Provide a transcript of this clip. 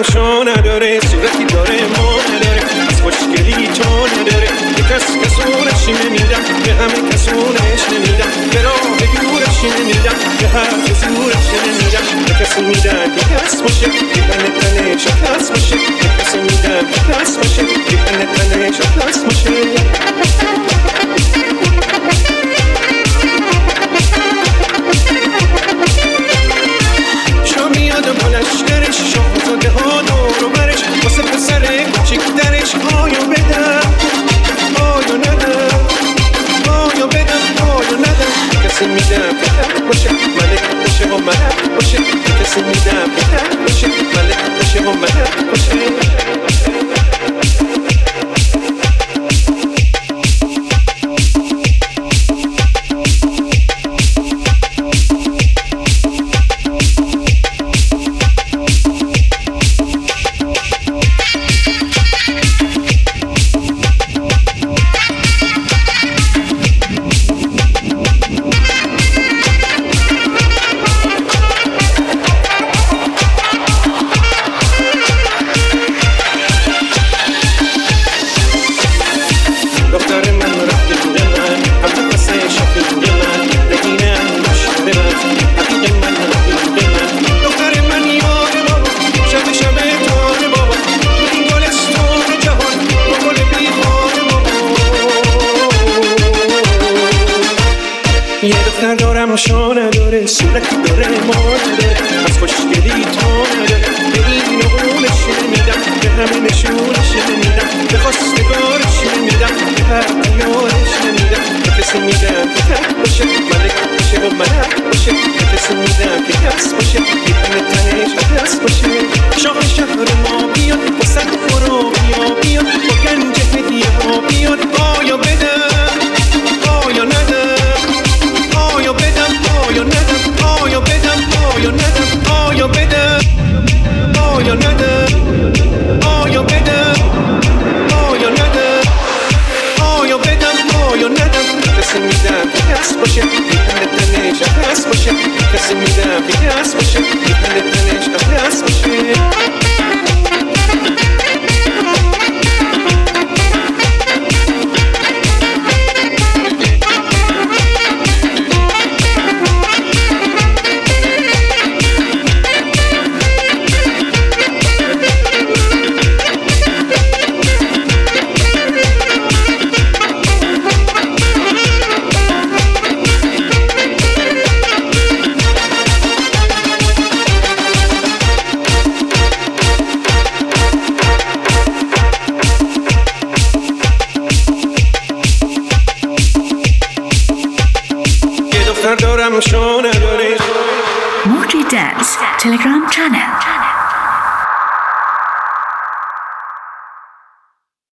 شو نداره، صورتی داره ما نداره، از خوشگلی تو نداره. به کس کسونش نمیدم، به همه کسونش نمیدم، به راه دورش نمیدم، به حرف زورش نمیدم. به کسی میدم که کس باشه، که تنه شکست باشه. به کسی میدم که کس باشه، که تنه شکست باشه. میاد و لشکرش، شاهزاده ها دور و برش، واسه پسر کوچیک درش. آیا بدم آیا ندم، آیا بدم آیا ندم. کسی میدم که تک باشه، ملک باشه و ملک باشه. کسی میدم که تک باشه، ملک باشه و ملک باشه. یه دختر دارم شو نداره، صورتی داره ما نداره، از خوشگلی تو نداره. به این و اونش نمیدم، به همه نشونش نمیدم، به خواستگارش نمیدم، به هر دیارش نمیدم. به کسی میدم که تک باشه، ملک باشه و ملک باشه. به کسی میدم که کس باشه، یه تنش کس باشه. شاه شهر ما بیاد، با صد برو بیا با گنج هدیه ها بیاد. آیا بدم آیا ندم، آیا بدم آیا ندم، آیا بدم آیا ندم، آیا بدم آیا ندم، آیا بدم آیا ندم، آیا بدم آیا ندم. کسی میدم که کس باشه، یه تنش کس باشه. کسی میدم که کس باشه، یه تنش کس باشه. دارم شو نداره. Moji Dance Telegram channel.